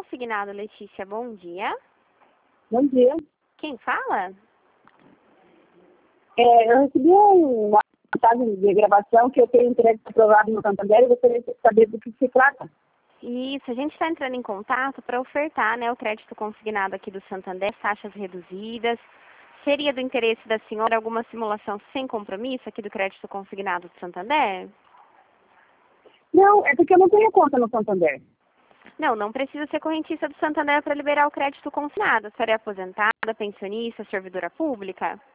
Consignado, Letícia, bom dia. Bom dia. Quem fala? Eu recebi uma mensagem de gravação que eu tenho crédito aprovado no Santander e gostaria de saber do que se trata. Isso, a gente está entrando em contato para ofertar, o crédito consignado aqui do Santander, taxas reduzidas. Seria do interesse da senhora alguma simulação sem compromisso aqui do crédito consignado do Santander? Não, é porque eu não tenho conta no Santander. Não precisa ser correntista do Santander para liberar o crédito consignado. A senhora é aposentada, pensionista, servidora pública?